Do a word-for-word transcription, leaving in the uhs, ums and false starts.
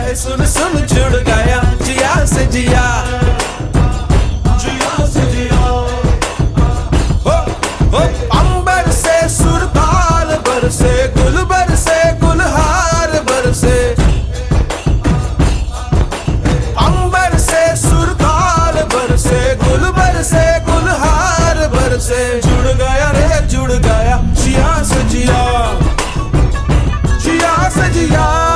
हाय सुन सुन जुड़ गया जिया से जिया, जिया से जिया। हो हो अंबर से सुरताल बरसे, गुल बरसे गुलहार बरसे, अंबर से सुरताल बरसे, गुल बरसे गुलहार बरसे। जुड़ गया रे जुड़ गया जिया से जिया, जिया से जिया।